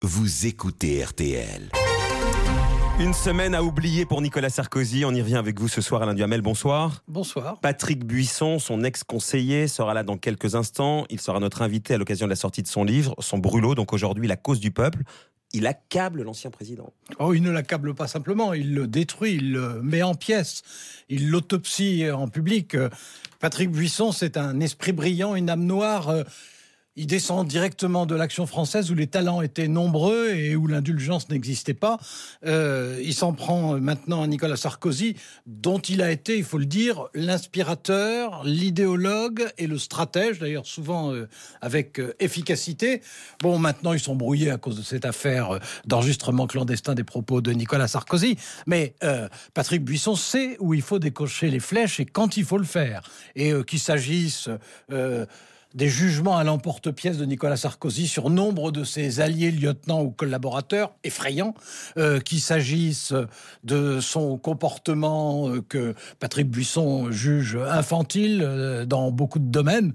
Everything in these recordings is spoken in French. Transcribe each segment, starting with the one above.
Vous écoutez RTL. Une semaine à oublier pour Nicolas Sarkozy. On y revient avec vous ce soir, Alain Duhamel. Bonsoir. Bonsoir. Patrick Buisson, son ex-conseiller, sera là dans quelques instants. Il sera notre invité à l'occasion de la sortie de son livre, son brûlot, donc aujourd'hui La cause du peuple. Il accable l'ancien président. Oh, il ne l'accable pas simplement, il le détruit, il le met en pièces, il l'autopsie en public. Patrick Buisson, c'est un esprit brillant, une âme noire. Il descend directement de l'Action française où les talents étaient nombreux et où l'indulgence n'existait pas. Il s'en prend maintenant à Nicolas Sarkozy, dont il a été, il faut le dire, l'inspirateur, l'idéologue et le stratège, d'ailleurs souvent avec efficacité. Bon, maintenant ils sont brouillés à cause de cette affaire d'enregistrement clandestin des propos de Nicolas Sarkozy. Mais Patrick Buisson sait où il faut décocher les flèches et quand il faut le faire. Et qu'il s'agisse des jugements à l'emporte-pièce de Nicolas Sarkozy sur nombre de ses alliés, lieutenants ou collaborateurs, effrayants, qu'il s'agisse de son comportement que Patrick Buisson juge infantile dans beaucoup de domaines.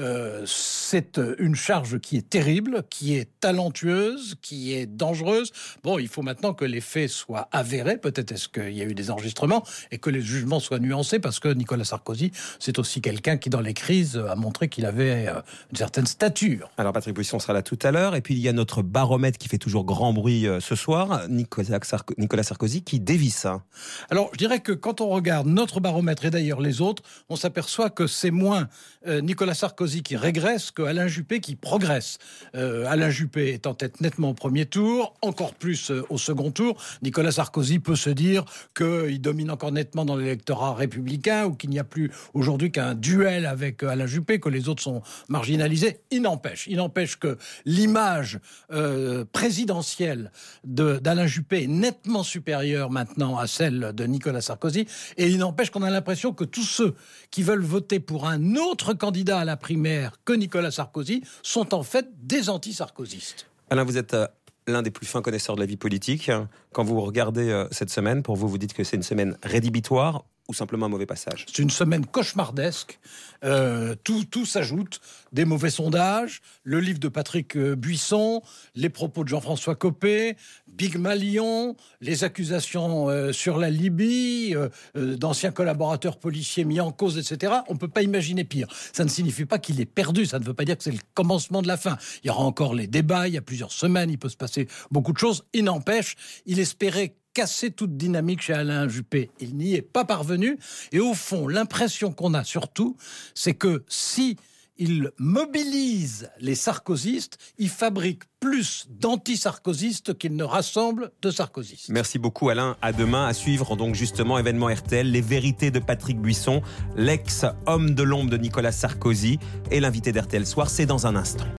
C'est une charge qui est terrible, qui est talentueuse, qui est dangereuse. Bon, il faut maintenant que les faits soient avérés, peut-être est-ce qu'il y a eu des enregistrements, et que les jugements soient nuancés, parce que Nicolas Sarkozy, c'est aussi quelqu'un qui, dans les crises, a montré qu'il avait une certaine stature. Alors Patrick Buisson sera là tout à l'heure. Et puis il y a notre baromètre qui fait toujours grand bruit ce soir, Nicolas Sarkozy qui dévisse. Alors je dirais que quand on regarde notre baromètre et d'ailleurs les autres, on s'aperçoit que c'est moins Nicolas Sarkozy qui régresse que Alain Juppé qui progresse. Alain Juppé est en tête nettement au premier tour, encore plus au second tour. Nicolas Sarkozy peut se dire qu'il domine encore nettement dans l'électorat républicain ou qu'il n'y a plus aujourd'hui qu'un duel avec Alain Juppé, que les autres sont marginalisés. Il n'empêche que l'image présidentielle d'Alain Juppé est nettement supérieure maintenant à celle de Nicolas Sarkozy. Et il n'empêche qu'on a l'impression que tous ceux qui veulent voter pour un autre candidat à la primaire que Nicolas Sarkozy sont en fait des anti-sarkozystes. Alain, vous êtes l'un des plus fins connaisseurs de la vie politique. Quand vous regardez cette semaine, pour vous, vous dites que c'est une semaine rédhibitoire ou simplement un mauvais passage? C'est une semaine cauchemardesque. Tout s'ajoute. Des mauvais sondages, le livre de Patrick Buisson, les propos de Jean-François Copé, Big Malion, les accusations sur la Libye, d'anciens collaborateurs policiers mis en cause, etc. On ne peut pas imaginer pire. Ça ne signifie pas qu'il est perdu. Ça ne veut pas dire que c'est le commencement de la fin. Il y aura encore les débats. Il y a plusieurs semaines. Il peut se passer beaucoup de choses. Il n'empêche, il espérait casser toute dynamique chez Alain Juppé. Il n'y est pas parvenu. Et au fond, l'impression qu'on a surtout, c'est que si il mobilise les sarkozystes, il fabrique plus d'anti-sarkozystes qu'il ne rassemble de sarkozystes. Merci beaucoup Alain. À demain, à suivre donc justement événement RTL, les vérités de Patrick Buisson, l'ex-homme de l'ombre de Nicolas Sarkozy et l'invité d'RTL Soir, c'est dans un instant.